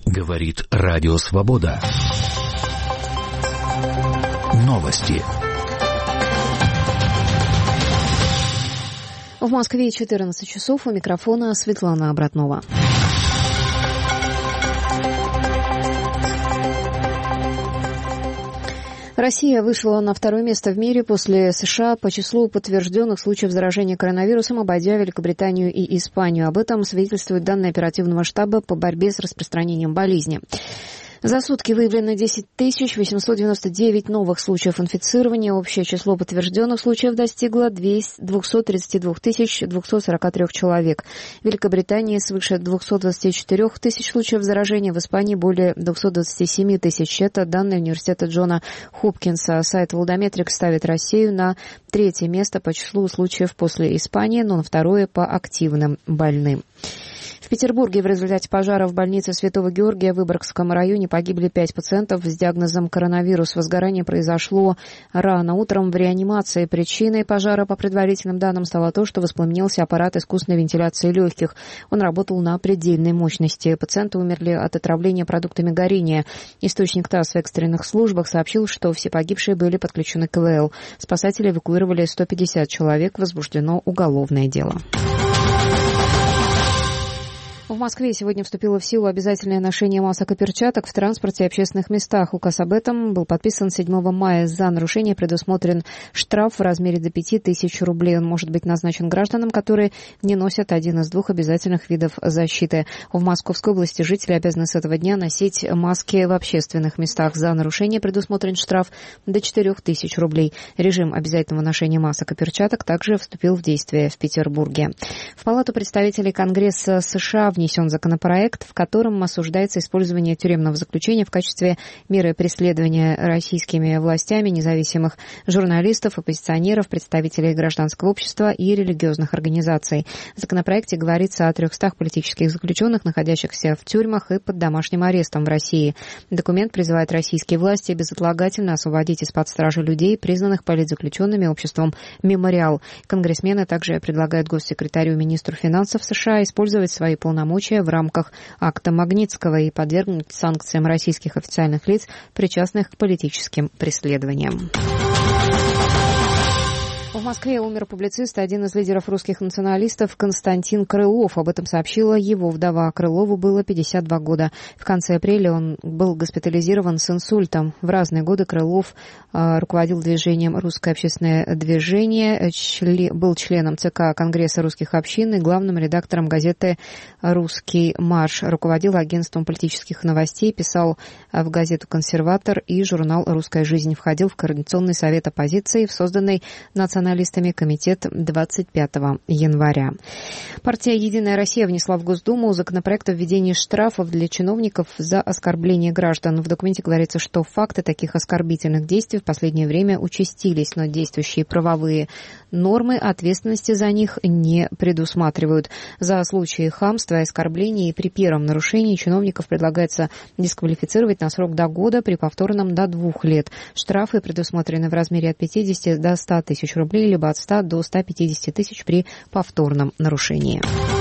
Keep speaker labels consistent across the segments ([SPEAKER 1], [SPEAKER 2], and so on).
[SPEAKER 1] Говорит Радио Свобода. Новости.
[SPEAKER 2] В Москве 14 часов. У микрофона Светлана Обратнова. Россия вышла на второе место в мире после США по числу подтвержденных случаев заражения коронавирусом, обойдя Великобританию и Испанию. Об этом свидетельствуют данные оперативного штаба по борьбе с распространением болезни. За сутки выявлено 10 899 новых случаев инфицирования. Общее число подтвержденных случаев достигло 232 243 человек. В Великобритании свыше 224 тысяч случаев заражения, в Испании более 227 тысяч. Это данные университета Джона Хопкинса. Сайт Волдометрик ставит Россию на третье место по числу случаев после Испании, но на второе по активным больным. В Петербурге в результате пожара в больнице Святого Георгия в Выборгском районе погибли 5 пациентов с диагнозом коронавирус. Возгорание произошло рано утром в реанимации. Причиной пожара, по предварительным данным, стало то, что воспламенился аппарат искусственной вентиляции легких. Он работал на предельной мощности. Пациенты умерли от отравления продуктами горения. Источник ТАСС в экстренных службах сообщил, что все погибшие были подключены к ИВЛ. Спасатели эвакуировали 150 человек. Возбуждено уголовное дело. В Москве сегодня вступило в силу обязательное ношение масок и перчаток в транспорте и общественных местах. Указ об этом был подписан 7 мая. За нарушение предусмотрен штраф в размере до 5000 рублей. Он может быть назначен гражданам, которые не носят один из двух обязательных видов защиты. В Московской области жители обязаны с этого дня носить маски в общественных местах. За нарушение предусмотрен штраф до 4000 рублей. Режим обязательного ношения масок и перчаток также вступил в действие в Петербурге. В Палату представителей Конгресса США внесен законопроект, в котором осуждается использование тюремного заключения в качестве меры преследования российскими властями независимых журналистов, оппозиционеров, представителей гражданского общества и религиозных организаций. В законопроекте говорится о 300 политических заключенных, находящихся в тюрьмах и под домашним арестом в России. Документ призывает российские власти безотлагательно освободить из-под стражи людей, признанных политзаключенными обществом «Мемориал». Конгрессмены также предлагают госсекретарю министру финансов США использовать свои полномочия в рамках акта Магнитского и подвергнуть санкциям российских официальных лиц, причастных к политическим преследованиям. В Москве умер публицист, один из лидеров русских националистов Константин Крылов. Об этом сообщила его вдова. Крылову было 52 года. В конце апреля он был госпитализирован с инсультом. В разные годы Крылов руководил движением «Русское общественное движение», был членом ЦК Конгресса русских общин и главным редактором газеты «Русский марш». Руководил агентством политических новостей, писал в газету «Консерватор» и журнал «Русская жизнь». Входил в Координационный совет оппозиции в созданной националистами комитет 25 января. Партия «Единая Россия» внесла в Госдуму законопроект о введении штрафов для чиновников за оскорбление граждан. В документе говорится, что факты таких оскорбительных действий в последнее время участились, но действующие правовые нормы ответственности за них не предусматривают. За случаи хамства и оскорблений при первом нарушении чиновников предлагается дисквалифицировать на срок до года, при повторном до 2 лет. Штрафы предусмотрены в размере от 50 до 100 тысяч рублей, либо от 100 до 150 тысяч при повторном нарушении.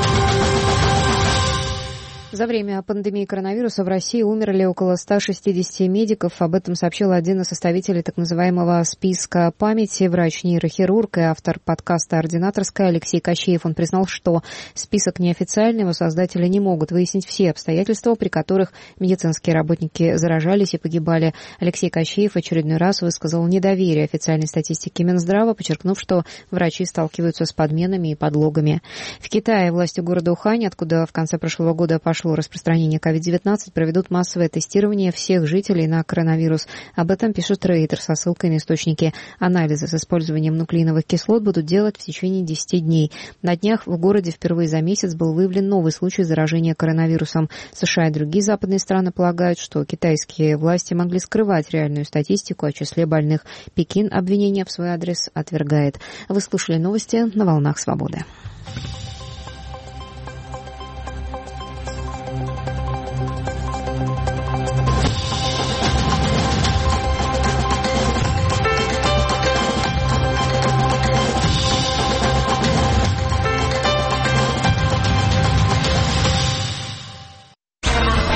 [SPEAKER 2] За время пандемии коронавируса в России умерли около 160 медиков. Об этом сообщил один из составителей так называемого списка памяти, врач-нейрохирург и автор подкаста «Ординаторская» Алексей Кощеев. Он признал, что список неофициальный, его создатели не могут выяснить все обстоятельства, при которых медицинские работники заражались и погибали. Алексей Кощеев в очередной раз высказал недоверие официальной статистике Минздрава, подчеркнув, что врачи сталкиваются с подменами и подлогами. В Китае власти города Ухань, откуда в конце прошлого года пошло распространение COVID-19, проведут массовое тестирование всех жителей на коронавирус. Об этом пишет Рейтер со ссылкой на источники. Анализы с использованием нуклеиновых кислот будут делать в течение 10 дней. На днях в городе впервые за месяц был выявлен новый случай заражения коронавирусом. США и другие западные страны полагают, что китайские власти могли скрывать реальную статистику о числе больных. Пекин обвинения в свой адрес отвергает. Вы слушали новости на «Волнах Свободы».